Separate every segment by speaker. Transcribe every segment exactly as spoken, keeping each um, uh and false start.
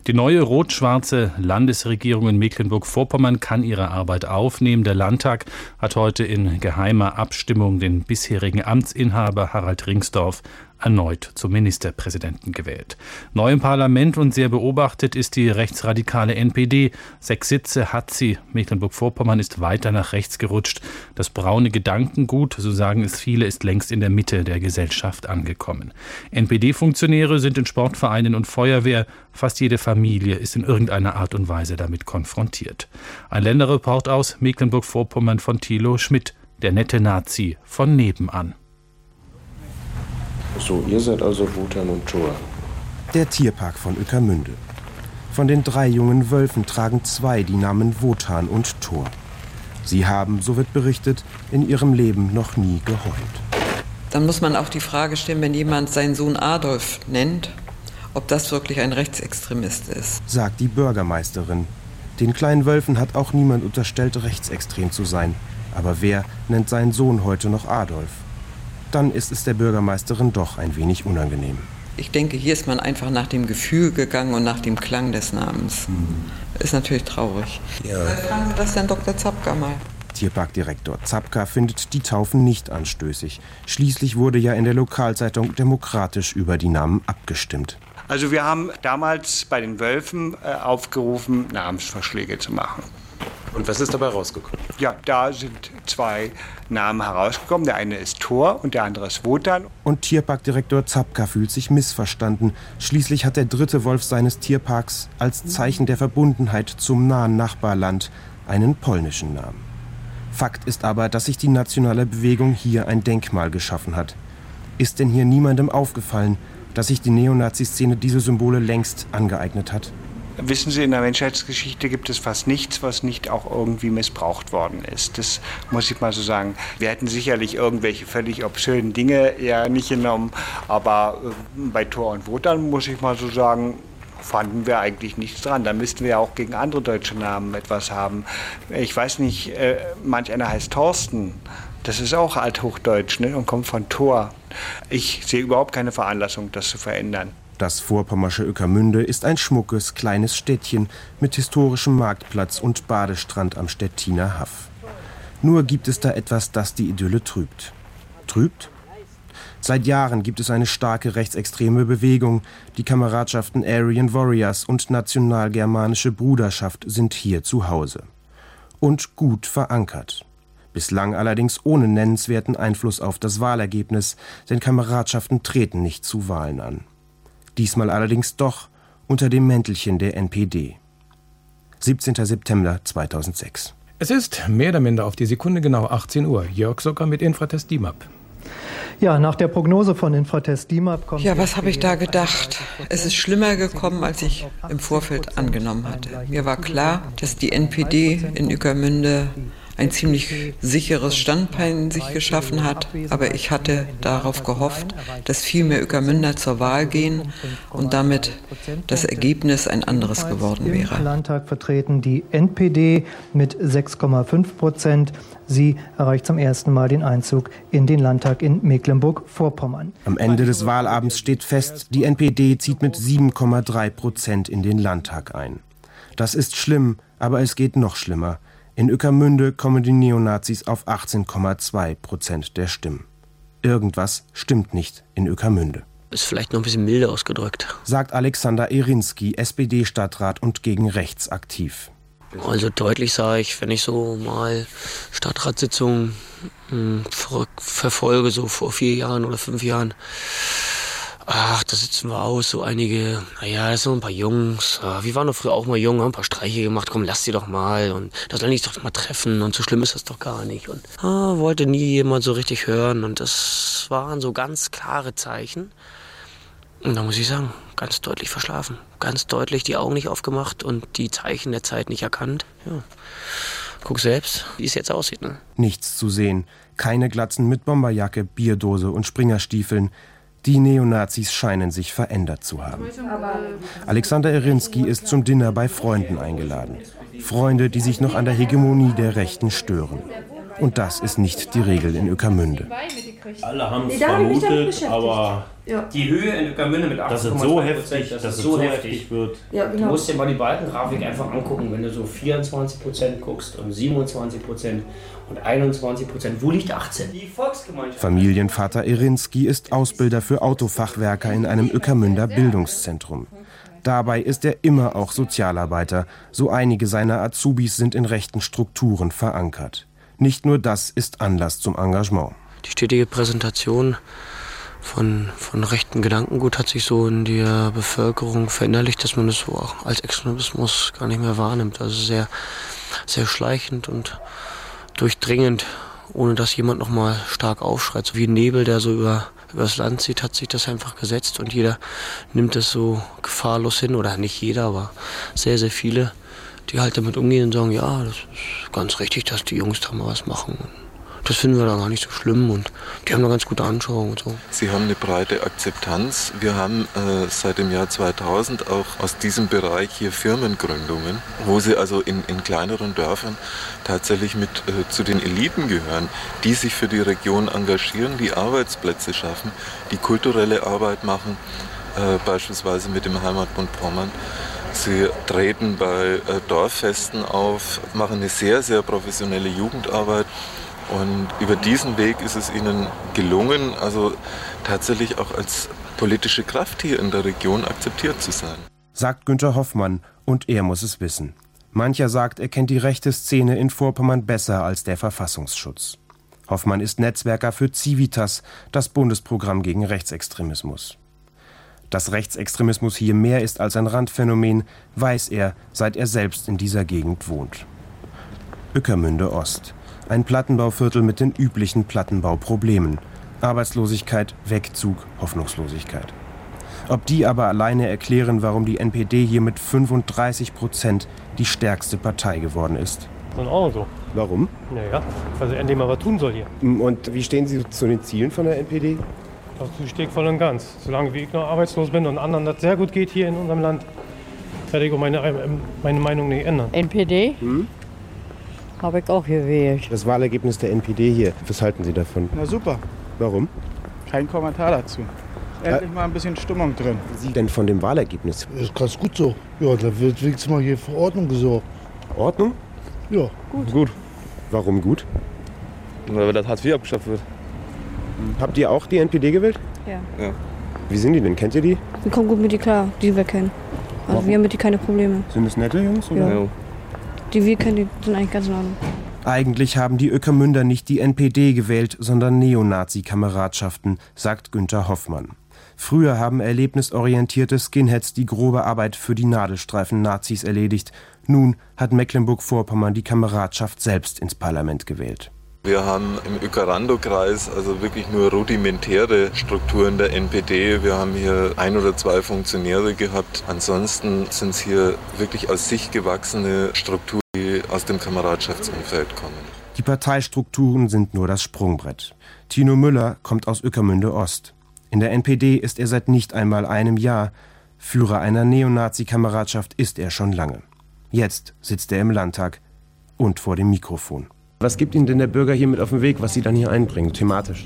Speaker 1: Die neue rot-schwarze Landesregierung in Mecklenburg-Vorpommern kann ihre Arbeit aufnehmen. Der Landtag hat heute in geheimer Abstimmung den bisherigen Amtsinhaber Harald Ringsdorf erneut zum Ministerpräsidenten gewählt. Neu im Parlament und sehr beobachtet ist die rechtsradikale N P D. Sechs Sitze hat sie. Mecklenburg-Vorpommern ist weiter nach rechts gerutscht. Das braune Gedankengut, so sagen es viele, ist längst in der Mitte der Gesellschaft angekommen. N P D-Funktionäre sind in Sportvereinen und Feuerwehr. Fast jede Familie ist in irgendeiner Art und Weise damit konfrontiert. Ein Länderreport aus Mecklenburg-Vorpommern von Thilo Schmidt, der nette Nazi von nebenan.
Speaker 2: So, ihr seid also Wotan und Thor.
Speaker 3: Der Tierpark von Ueckermünde. Von den drei jungen Wölfen tragen zwei die Namen Wotan und Thor. Sie haben, so wird berichtet, in ihrem Leben noch nie geheult.
Speaker 4: Dann muss man auch die Frage stellen, wenn jemand seinen Sohn Adolf nennt, ob das wirklich ein Rechtsextremist ist.
Speaker 3: Sagt die Bürgermeisterin. Den kleinen Wölfen hat auch niemand unterstellt, rechtsextrem zu sein. Aber wer nennt seinen Sohn heute noch Adolf? Dann ist es der Bürgermeisterin doch ein wenig unangenehm.
Speaker 4: Ich denke, hier ist man einfach nach dem Gefühl gegangen und nach dem Klang des Namens. Mhm. Ist natürlich traurig. Ja. Fragen Sie das Herrn Doktor Zapka mal.
Speaker 3: Tierparkdirektor Zapka findet die Taufen nicht anstößig. Schließlich wurde ja in der Lokalzeitung demokratisch über die Namen abgestimmt.
Speaker 5: Also wir haben damals bei den Wölfen äh, aufgerufen, Namensvorschläge zu machen.
Speaker 2: Und was ist dabei rausgekommen?
Speaker 5: Ja, da sind zwei Namen herausgekommen. Der eine ist Thor und der andere ist Wotan.
Speaker 3: Und Tierparkdirektor Zapka fühlt sich missverstanden. Schließlich hat der dritte Wolf seines Tierparks als Zeichen der Verbundenheit zum nahen Nachbarland einen polnischen Namen. Fakt ist aber, dass sich die nationale Bewegung hier ein Denkmal geschaffen hat. Ist denn hier niemandem aufgefallen, dass sich die Neonazi-Szene diese Symbole längst angeeignet hat?
Speaker 5: Wissen Sie, in der Menschheitsgeschichte gibt es fast nichts, was nicht auch irgendwie missbraucht worden ist. Das muss ich mal so sagen. Wir hätten sicherlich irgendwelche völlig obszönen Dinge eher nicht genommen, aber bei Thor und Wotan, muss ich mal so sagen, fanden wir eigentlich nichts dran. Da müssten wir ja auch gegen andere deutsche Namen etwas haben. Ich weiß nicht, äh, manch einer heißt Thorsten. Das ist auch althochdeutsch, ne, und kommt von Thor. Ich sehe überhaupt keine Veranlassung, das zu verändern.
Speaker 3: Das vorpommersche Ueckermünde ist ein schmuckes, kleines Städtchen mit historischem Marktplatz und Badestrand am Stettiner Haff. Nur gibt es da etwas, das die Idylle trübt. Trübt? Seit Jahren gibt es eine starke rechtsextreme Bewegung. Die Kameradschaften Aryan Warriors und Nationalgermanische Bruderschaft sind hier zu Hause. Und gut verankert. Bislang allerdings ohne nennenswerten Einfluss auf das Wahlergebnis, denn Kameradschaften treten nicht zu Wahlen an. Diesmal allerdings doch unter dem Mäntelchen der N P D. siebzehnter September zweitausendsechs.
Speaker 6: Es ist mehr oder minder auf die Sekunde genau achtzehn Uhr. Jörg Socker mit Infratest DIMAP.
Speaker 7: Ja, nach der Prognose von Infratest DIMAP kommt...
Speaker 4: Ja, was habe ich da gedacht? Es ist schlimmer gekommen, als ich im Vorfeld angenommen hatte. Mir war klar, dass die N P D in Ueckermünde ein ziemlich sicheres Standbein sich geschaffen hat. Aber ich hatte darauf gehofft, dass viel mehr Ueckermünder zur Wahl gehen und damit das Ergebnis ein anderes geworden wäre.
Speaker 7: Im Landtag vertreten die N P D mit sechs Komma fünf Prozent. Sie erreicht zum ersten Mal den Einzug in den Landtag in Mecklenburg-Vorpommern.
Speaker 3: Am Ende des Wahlabends steht fest, die N P D zieht mit sieben Komma drei Prozent in den Landtag ein. Das ist schlimm, aber es geht noch schlimmer. In Ueckermünde kommen die Neonazis auf achtzehn Komma zwei Prozent der Stimmen. Irgendwas stimmt nicht in Ueckermünde.
Speaker 8: Ist vielleicht noch ein bisschen milder ausgedrückt.
Speaker 3: Sagt Alexander Erinski, S P D-Stadtrat und gegen rechts aktiv.
Speaker 8: Also deutlich sage ich, wenn ich so mal Stadtratssitzungen mh, ver- verfolge, so vor vier Jahren oder fünf Jahren, ach, da sitzen wir aus, so einige, naja, das sind ein paar Jungs, wir waren doch früher auch mal jung, haben ein paar Streiche gemacht, komm, lass die doch mal und das soll ich doch mal treffen und so schlimm ist das doch gar nicht. Und ah, wollte nie jemand so richtig hören und das waren so ganz klare Zeichen. Und da muss ich sagen, ganz deutlich verschlafen, ganz deutlich die Augen nicht aufgemacht und die Zeichen der Zeit nicht erkannt. Ja. Guck selbst, wie es jetzt aussieht. Ne?
Speaker 3: Nichts zu sehen, keine Glatzen mit Bomberjacke, Bierdose und Springerstiefeln. Die Neonazis scheinen sich verändert zu haben. Alexander Erinski ist zum Dinner bei Freunden eingeladen. Freunde, die sich noch an der Hegemonie der Rechten stören. Und das ist nicht die Regel in Ueckermünde.
Speaker 9: Alle haben es vermutet, aber Ja.
Speaker 10: Die Höhe in Ueckermünde mit achtzehn Komma zwei Prozent,
Speaker 9: dass es so heftig wird.
Speaker 10: Ja, genau. Du musst dir mal die Balkengrafik einfach angucken, wenn du so vierundzwanzig Prozent guckst und siebenundzwanzig Prozent und einundzwanzig Prozent. Wo liegt achtzehn? Die Volksgemeinschaft.
Speaker 3: Familienvater Irinski ist Ausbilder für Autofachwerker in einem Ueckermünder Bildungszentrum. Dabei ist er immer auch Sozialarbeiter. So einige seiner Azubis sind in rechten Strukturen verankert. Nicht nur das ist Anlass zum Engagement.
Speaker 8: Die stetige Präsentation von, von rechten Gedankengut hat sich so in der Bevölkerung verinnerlicht, dass man das so auch als Extremismus gar nicht mehr wahrnimmt. Also sehr, sehr schleichend und durchdringend, ohne dass jemand noch mal stark aufschreit. So wie ein Nebel, der so über, über das Land zieht, hat sich das einfach gesetzt und jeder nimmt das so gefahrlos hin. Oder nicht jeder, aber sehr, sehr viele, die halt damit umgehen und sagen, ja, das ist ganz richtig, dass die Jungs da mal was machen. Das finden wir da gar nicht so schlimm und die haben eine ganz gute Anschauung und so.
Speaker 11: Sie haben eine breite Akzeptanz. Wir haben äh, seit dem Jahr zweitausend auch aus diesem Bereich hier Firmengründungen, wo sie also in, in kleineren Dörfern tatsächlich mit äh, zu den Eliten gehören, die sich für die Region engagieren, die Arbeitsplätze schaffen, die kulturelle Arbeit machen, äh, beispielsweise mit dem Heimatbund Pommern. Sie treten bei äh, Dorffesten auf, machen eine sehr, sehr professionelle Jugendarbeit. Und über diesen Weg ist es ihnen gelungen, also tatsächlich auch als politische Kraft hier in der Region akzeptiert zu sein.
Speaker 3: Sagt Günther Hoffmann, und er muss es wissen. Mancher sagt, er kennt die rechte Szene in Vorpommern besser als der Verfassungsschutz. Hoffmann ist Netzwerker für Civitas, das Bundesprogramm gegen Rechtsextremismus. Dass Rechtsextremismus hier mehr ist als ein Randphänomen, weiß er, seit er selbst in dieser Gegend wohnt. Ueckermünde Ost. Ein Plattenbauviertel mit den üblichen Plattenbauproblemen. Arbeitslosigkeit, Wegzug, Hoffnungslosigkeit. Ob die aber alleine erklären, warum die N P D hier mit fünfunddreißig Prozent die stärkste Partei geworden ist.
Speaker 12: In Ordnung so.
Speaker 3: Warum?
Speaker 12: Naja, weil sie endlich mal was tun soll hier.
Speaker 3: Und wie stehen Sie zu den Zielen von der N P D?
Speaker 12: Dazu stehe ich voll und ganz. Solange ich noch arbeitslos bin und anderen das sehr gut geht hier in unserem Land, werde ich auch meine, meine Meinung nicht ändern.
Speaker 13: N P D? Hm? Habe ich auch gewählt.
Speaker 3: Das Wahlergebnis der N P D hier, was halten Sie davon?
Speaker 14: Na super.
Speaker 3: Warum?
Speaker 14: Kein Kommentar dazu. Endlich mal ein bisschen Stimmung drin.
Speaker 3: Was Sie denn von dem Wahlergebnis?
Speaker 15: Das ist ganz gut so. Ja, da wird wenigstens mal hier für Ordnung gesorgt.
Speaker 3: Ordnung?
Speaker 15: Ja.
Speaker 16: Gut. Gut.
Speaker 3: Warum gut?
Speaker 16: Weil das Hartz vier abgeschafft wird.
Speaker 3: Habt ihr auch die N P D gewählt?
Speaker 13: Ja.
Speaker 16: Ja.
Speaker 3: Wie sind die denn? Kennt ihr die?
Speaker 17: Wir kommen gut mit die klar, die wir kennen. Also Warum? Wir haben mit die keine Probleme.
Speaker 3: Sind das nette Jungs? Oder?
Speaker 17: Ja. Die wir kennen, die sind eigentlich ganz in Ordnung.
Speaker 3: Eigentlich haben die Ueckermünder nicht die N P D gewählt, sondern Neonazi-Kameradschaften, sagt Günther Hoffmann. Früher haben erlebnisorientierte Skinheads die grobe Arbeit für die Nadelstreifen-Nazis erledigt. Nun hat Mecklenburg-Vorpommern die Kameradschaft selbst ins Parlament gewählt.
Speaker 11: Wir haben im Ueckerando-Kreis also wirklich nur rudimentäre Strukturen der N P D. Wir haben hier ein oder zwei Funktionäre gehabt. Ansonsten sind es hier wirklich aus sich gewachsene Strukturen, die aus dem Kameradschaftsumfeld kommen.
Speaker 3: Die Parteistrukturen sind nur das Sprungbrett. Tino Müller kommt aus Ueckermünde Ost. In der N P D ist er seit nicht einmal einem Jahr. Führer einer Neonazi-Kameradschaft ist er schon lange. Jetzt sitzt er im Landtag und vor dem Mikrofon. Was gibt Ihnen denn der Bürger hier mit auf den Weg, was Sie dann hier einbringen, thematisch?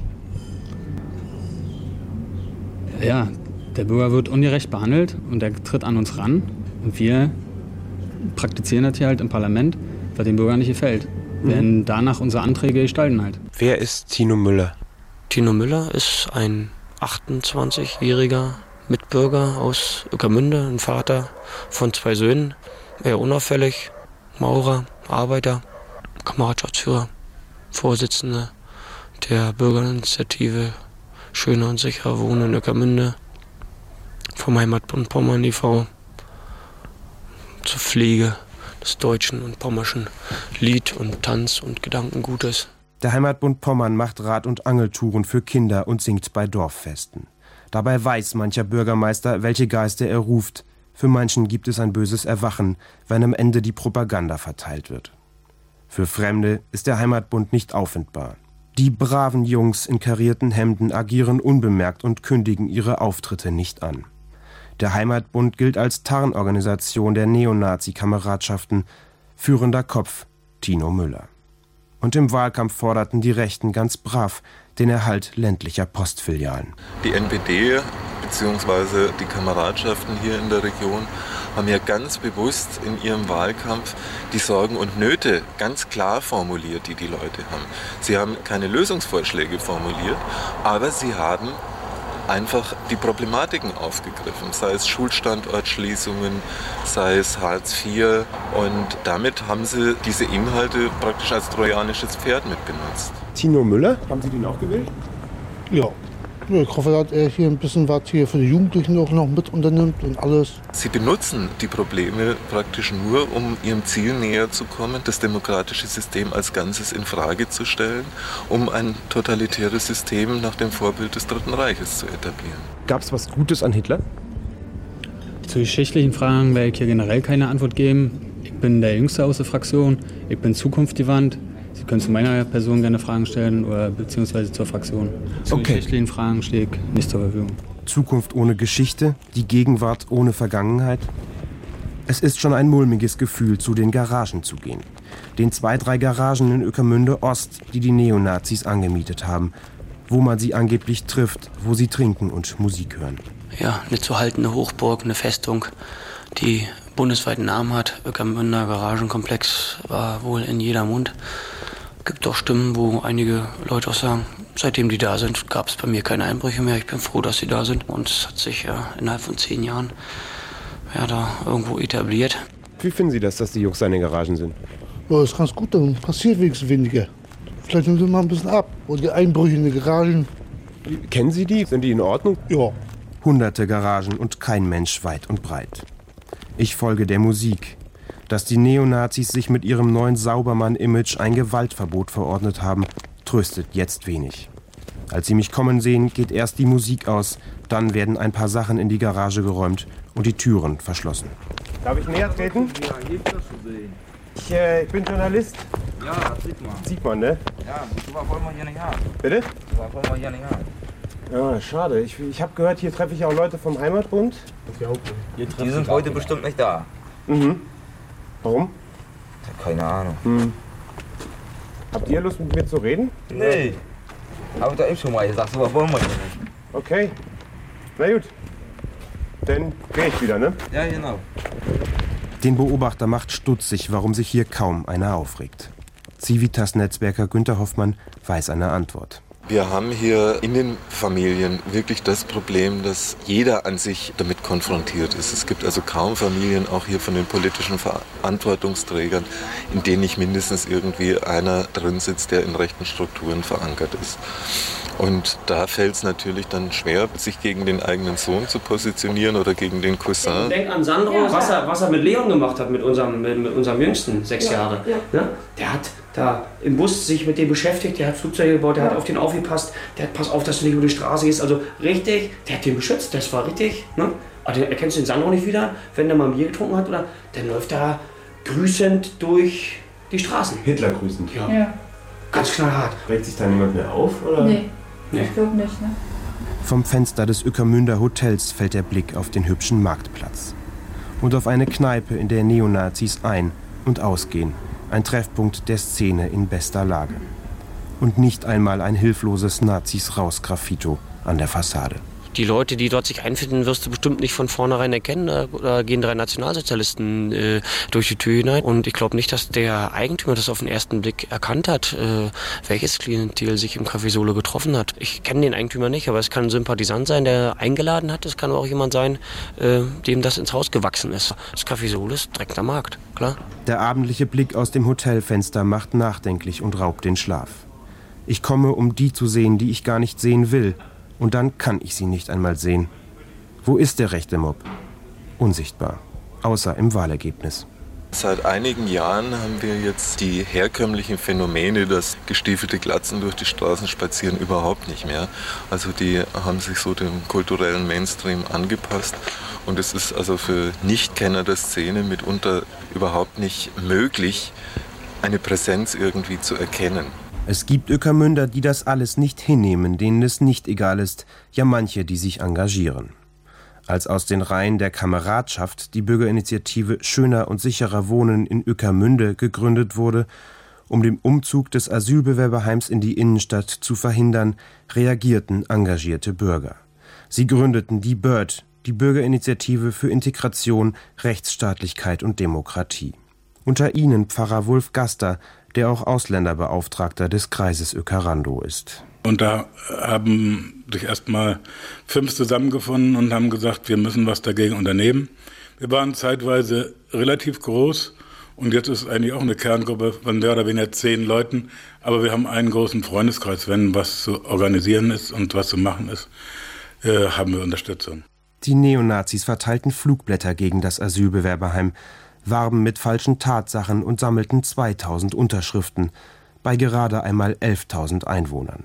Speaker 18: Ja, der Bürger wird ungerecht behandelt und er tritt an uns ran. Und wir praktizieren das hier halt im Parlament, was dem Bürger nicht gefällt. Wir werden mhm. danach unsere Anträge gestalten halt.
Speaker 3: Wer ist Tino Müller?
Speaker 8: Tino Müller ist ein achtundzwanzigjähriger Mitbürger aus Ueckermünde, ein Vater von zwei Söhnen, eher unauffällig, Maurer, Arbeiter, Kameradschaftsführer, Vorsitzender der Bürgerinitiative Schöner und sicherer Wohnen in Ueckermünde, vom Heimatbund Pommern e V zur Pflege des deutschen und pommerschen Lied- und Tanz- und Gedankengutes.
Speaker 3: Der Heimatbund Pommern macht Rad- und Angeltouren für Kinder und singt bei Dorffesten. Dabei weiß mancher Bürgermeister, welche Geister er ruft. Für manchen gibt es ein böses Erwachen, wenn am Ende die Propaganda verteilt wird. Für Fremde ist der Heimatbund nicht auffindbar. Die braven Jungs in karierten Hemden agieren unbemerkt und kündigen ihre Auftritte nicht an. Der Heimatbund gilt als Tarnorganisation der Neonazi-Kameradschaften. Führender Kopf Tino Müller. Und im Wahlkampf forderten die Rechten ganz brav den Erhalt ländlicher Postfilialen.
Speaker 11: Die N P D bzw. die Kameradschaften hier in der Region haben ja ganz bewusst in ihrem Wahlkampf die Sorgen und Nöte ganz klar formuliert, die die Leute haben. Sie haben keine Lösungsvorschläge formuliert, aber sie haben einfach die Problematiken aufgegriffen, sei es Schulstandortschließungen, sei es Hartz vier. Und damit haben sie diese Inhalte praktisch als trojanisches Pferd mit benutzt.
Speaker 3: Tino Müller, haben Sie den auch gewählt?
Speaker 15: Ja. Ich hoffe, dass er hier ein bisschen was hier für die Jugendlichen auch noch mit unternimmt und alles.
Speaker 11: Sie benutzen die Probleme praktisch nur, um ihrem Ziel näher zu kommen, das demokratische System als Ganzes in Frage zu stellen, um ein totalitäres System nach dem Vorbild des Dritten Reiches zu etablieren.
Speaker 3: Gab es was Gutes an Hitler?
Speaker 18: Zu geschichtlichen Fragen werde ich hier generell keine Antwort geben. Ich bin der Jüngste aus der Fraktion, ich bin zukunftsgewandt. Sie können zu meiner Person gerne Fragen stellen oder beziehungsweise zur Fraktion. Zu
Speaker 3: Okay.
Speaker 18: geschichtlichen Fragen stehe ich nicht zur Verfügung.
Speaker 3: Zukunft ohne Geschichte, die Gegenwart ohne Vergangenheit? Es ist schon ein mulmiges Gefühl, zu den Garagen zu gehen. Den zwei, drei Garagen in Ueckermünde Ost, die die Neonazis angemietet haben. Wo man sie angeblich trifft, wo sie trinken und Musik hören.
Speaker 8: Ja, eine zu haltende Hochburg, eine Festung, die bundesweiten Namen hat. Ueckermünder Garagenkomplex war wohl in jeder Mund. Gibt auch Stimmen, wo einige Leute auch sagen, seitdem die da sind, gab es bei mir keine Einbrüche mehr. Ich bin froh, dass sie da sind. Und es hat sich ja innerhalb von zehn Jahren ja, da irgendwo etabliert.
Speaker 3: Wie finden Sie das, dass die Jungs in den Garagen sind?
Speaker 15: Ja, ist ganz gut, dann passiert wenigstens weniger. Vielleicht nehmen sie mal ein bisschen ab. Und die Einbrüche in die Garagen.
Speaker 3: Kennen Sie die? Sind die in Ordnung?
Speaker 15: Ja.
Speaker 3: Hunderte Garagen und kein Mensch weit und breit. Ich folge der Musik. Dass die Neonazis sich mit ihrem neuen Saubermann-Image ein Gewaltverbot verordnet haben, tröstet jetzt wenig. Als sie mich kommen sehen, geht erst die Musik aus, dann werden ein paar Sachen in die Garage geräumt und die Türen verschlossen. Darf ich näher treten?
Speaker 9: Ja, hier ist das zu sehen.
Speaker 3: Ich, äh, ich bin Journalist.
Speaker 9: Ja, sieht man.
Speaker 3: Sieht man, ne?
Speaker 9: Ja, so was wollen wir hier nicht haben.
Speaker 3: Bitte?
Speaker 9: So was wollen wir hier nicht haben.
Speaker 3: Ja, schade. Ich, ich habe gehört, hier treffe ich auch Leute vom Heimatbund.
Speaker 9: Die sind heute bestimmt nicht da.
Speaker 3: Mhm. Warum?
Speaker 9: Keine Ahnung.
Speaker 3: Hm. Habt ihr Lust, mit mir zu reden?
Speaker 9: Nee. Hab ich doch eben schon mal gesagt, so was wollen wir hier nicht.
Speaker 3: Okay. Na gut. Dann gehe ich wieder, ne?
Speaker 9: Ja, genau.
Speaker 3: Den Beobachter macht stutzig, warum sich hier kaum einer aufregt. Civitas-Netzwerker Günter Hoffmann weiß eine Antwort.
Speaker 11: Wir haben hier in den Familien wirklich das Problem, dass jeder an sich damit konfrontiert ist. Es gibt also kaum Familien, auch hier von den politischen Verantwortungsträgern, in denen nicht mindestens irgendwie einer drin sitzt, der in rechten Strukturen verankert ist. Und da fällt es natürlich dann schwer, sich gegen den eigenen Sohn zu positionieren oder gegen den Cousin.
Speaker 10: Denk an Sandro, was er, was er mit Leon gemacht hat, mit unserem, mit, mit unserem Jüngsten, sechs
Speaker 17: Ja,
Speaker 10: Jahre.
Speaker 17: ja.
Speaker 10: Ne? Der hat da im Bus sich mit dem beschäftigt, der hat Flugzeuge gebaut, der
Speaker 17: Ja.
Speaker 10: hat auf den aufgepasst, der hat pass auf, dass du nicht über die Straße gehst. Also richtig, der hat den beschützt, das war richtig. Ne? Aber den erkennst du den Sandro nicht wieder, wenn der mal ein Bier getrunken hat, oder dann läuft da grüßend durch die Straßen.
Speaker 3: Hitler grüßend.
Speaker 10: Ja.
Speaker 17: Ja.
Speaker 10: Ganz knallhart.
Speaker 3: Regt sich da niemand mehr auf, oder?
Speaker 17: Nee,
Speaker 10: Nee.
Speaker 17: ich glaube nicht. Ne?
Speaker 3: Vom Fenster des Ueckermünder Hotels fällt der Blick auf den hübschen Marktplatz. Und auf eine Kneipe, in der Neonazis ein- und ausgehen. Ein Treffpunkt der Szene in bester Lage. Und nicht einmal ein hilfloses Nazis-Raus-Graffito an der Fassade.
Speaker 8: Die Leute, die dort sich einfinden, wirst du bestimmt nicht von vornherein erkennen. Da, da gehen drei Nationalsozialisten äh, durch die Tür hinein. Und ich glaube nicht, dass der Eigentümer das auf den ersten Blick erkannt hat, äh, welches Klientel sich im Café Solo getroffen hat. Ich kenne den Eigentümer nicht, aber es kann ein Sympathisant sein, der eingeladen hat. Es kann aber auch jemand sein, äh, dem das ins Haus gewachsen ist. Das Café Solo ist direkt am Markt, klar.
Speaker 3: Der abendliche Blick aus dem Hotelfenster macht nachdenklich und raubt den Schlaf. Ich komme, um die zu sehen, die ich gar nicht sehen will. Und dann kann ich sie nicht einmal sehen. Wo ist der rechte Mob? Unsichtbar. Außer im Wahlergebnis.
Speaker 11: Seit einigen Jahren haben wir jetzt die herkömmlichen Phänomene, dass gestiefelte Glatzen durch die Straßen spazieren, überhaupt nicht mehr. Also die haben sich so dem kulturellen Mainstream angepasst. Und es ist also für Nichtkenner der Szene mitunter überhaupt nicht möglich, eine Präsenz irgendwie zu erkennen.
Speaker 3: Es gibt Ueckermünder, die das alles nicht hinnehmen, denen es nicht egal ist, ja manche, die sich engagieren. Als aus den Reihen der Kameradschaft die Bürgerinitiative Schöner und sicherer Wohnen in Ueckermünde gegründet wurde, Um den Umzug des Asylbewerberheims in die Innenstadt zu verhindern, reagierten engagierte Bürger. Sie gründeten die BIRD, die Bürgerinitiative für Integration, Rechtsstaatlichkeit und Demokratie. Unter ihnen Pfarrer Wulf Gaster, der auch Ausländerbeauftragter des Kreises Uecker-Randow ist.
Speaker 19: Und da haben sich erstmal fünf zusammengefunden und haben gesagt, wir müssen was dagegen unternehmen. Wir waren zeitweise relativ groß und jetzt ist eigentlich auch eine Kerngruppe von mehr oder weniger zehn Leuten. Aber wir haben einen großen Freundeskreis, wenn was zu organisieren ist und was zu machen ist, äh, haben wir Unterstützung.
Speaker 3: Die Neonazis verteilten Flugblätter gegen das Asylbewerberheim, warben mit falschen Tatsachen und sammelten zweitausend Unterschriften bei gerade einmal elftausend Einwohnern.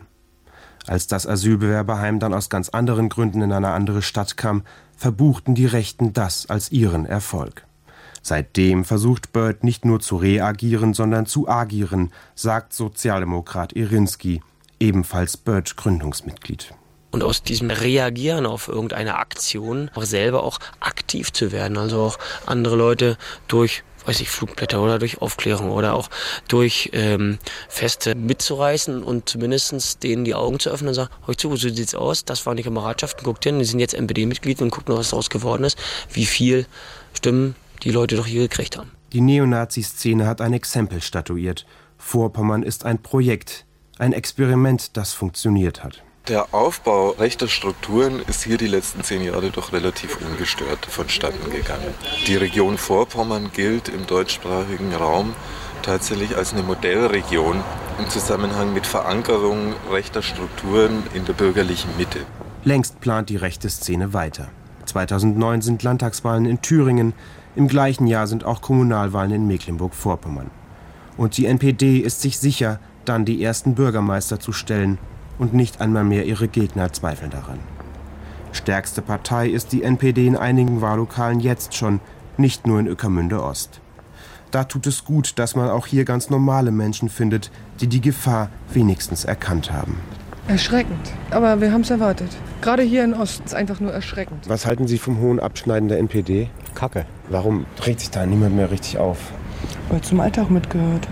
Speaker 3: Als das Asylbewerberheim dann aus ganz anderen Gründen in eine andere Stadt kam, verbuchten die Rechten das als ihren Erfolg. Seitdem versucht BIRD nicht nur zu reagieren, sondern zu agieren, sagt Sozialdemokrat Irinski, ebenfalls BIRD-Gründungsmitglied.
Speaker 8: Und aus diesem Reagieren auf irgendeine Aktion auch selber auch aktiv zu werden. Also auch andere Leute durch, weiß ich, Flugblätter oder durch Aufklärung oder auch durch ähm, Feste mitzureißen und zumindest denen die Augen zu öffnen und sagen, hör zu, so sieht's aus, das waren die Kameradschaften, guckt hin, die sind jetzt N P D-Mitglied und guckt noch, was daraus geworden ist, wie viel Stimmen die Leute doch hier gekriegt haben.
Speaker 3: Die Neonazi-Szene hat ein Exempel statuiert. Vorpommern ist ein Projekt, ein Experiment, das funktioniert hat.
Speaker 11: Der Aufbau rechter Strukturen ist hier die letzten zehn Jahre doch relativ ungestört vonstatten gegangen. Die Region Vorpommern gilt im deutschsprachigen Raum tatsächlich als eine Modellregion im Zusammenhang mit Verankerung rechter Strukturen in der bürgerlichen Mitte.
Speaker 3: Längst plant die rechte Szene weiter. zweitausendneun sind Landtagswahlen in Thüringen, im gleichen Jahr sind auch Kommunalwahlen in Mecklenburg-Vorpommern. Und die N P D ist sich sicher, dann die ersten Bürgermeister zu stellen, und nicht einmal mehr ihre Gegner zweifeln daran. Stärkste Partei ist die N P D in einigen Wahllokalen jetzt schon, nicht nur in Ueckermünde Ost. Da tut es gut, dass man auch hier ganz normale Menschen findet, die die Gefahr wenigstens erkannt haben.
Speaker 20: Erschreckend, aber wir haben es erwartet. Gerade hier in Ost ist einfach nur erschreckend.
Speaker 3: Was halten Sie vom hohen Abschneiden der N P D?
Speaker 21: Kacke.
Speaker 3: Warum regt sich da niemand mehr richtig auf?
Speaker 20: Weil es zum Alltag mitgehört.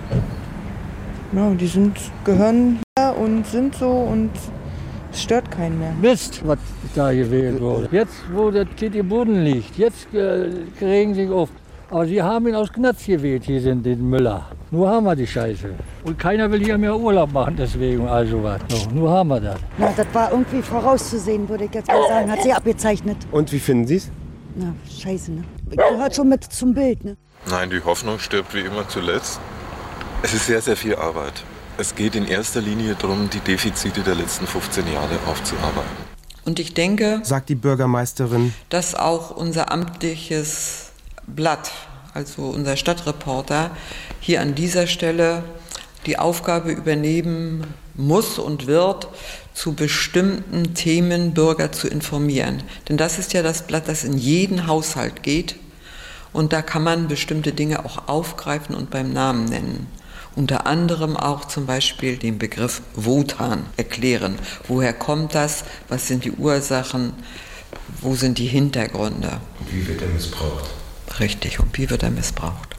Speaker 20: Ja, die sind, gehören hier und sind so und es stört keinen mehr.
Speaker 21: Mist, was da gewählt wurde. Jetzt, wo das Kind im Boden liegt, jetzt äh, regen sie sich auf. Aber sie haben ihn aus Gnatz gewählt, hier sind den Müller. Nur haben wir die Scheiße. Und keiner will hier mehr Urlaub machen deswegen, also was. No, nur haben wir das.
Speaker 22: Na, das war irgendwie vorauszusehen, würde ich jetzt mal sagen. Hat sie abgezeichnet.
Speaker 3: Und wie finden Sie es?
Speaker 22: Na, scheiße, ne? Gehört schon mit zum Bild, ne?
Speaker 11: Nein, die Hoffnung stirbt wie immer zuletzt. Es ist sehr, sehr viel Arbeit. Es geht in erster Linie darum, die Defizite der letzten fünfzehn Jahre aufzuarbeiten.
Speaker 4: Und ich denke,
Speaker 3: sagt die Bürgermeisterin,
Speaker 4: dass auch unser amtliches Blatt, also unser Stadtreporter, hier an dieser Stelle die Aufgabe übernehmen muss und wird, zu bestimmten Themen Bürger zu informieren. Denn das ist ja das Blatt, das in jeden Haushalt geht. Und da kann man bestimmte Dinge auch aufgreifen und beim Namen nennen. Unter anderem auch zum Beispiel den Begriff Wotan erklären. Woher kommt das? Was sind die Ursachen? Wo sind die Hintergründe?
Speaker 2: Und wie wird er missbraucht?
Speaker 4: Richtig, und wie wird er missbraucht?